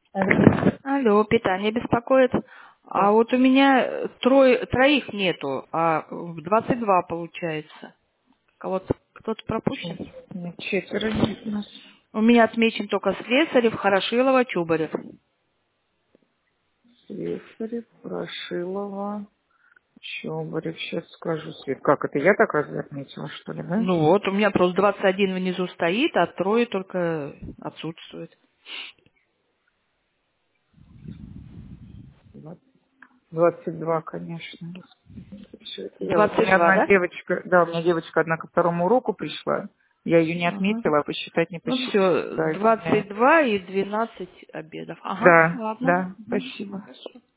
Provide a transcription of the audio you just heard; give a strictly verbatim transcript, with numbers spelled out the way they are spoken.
Алло. Алло, питание беспокоит. А Да. вот у меня э, трое, троих нету, а в двадцать два получается. Кого-то кто-то пропущен? Почему? Нет, четверо нет у нас. У меня отмечен только Слесарев, Хорошилова, Чубарев. Слесарев, Ворошилова, Чобарев. Сейчас скажу, Свет. Как это? Я так разве отметила, что ли, да? Ну вот, у меня просто двадцать один внизу стоит, а трое только отсутствует. Двадцать двадцать два, конечно. Всё это я вот. У двадцать меня два, одна да? девочка, да, у меня девочка одна ко второму уроку пришла. Я ее не Ага. отметила, а посчитать не Ну посчитала. все, Да, двадцать извиняюсь. два и двенадцать обедов. Ага, Да, ладно. да, Мгм. спасибо. Хорошо.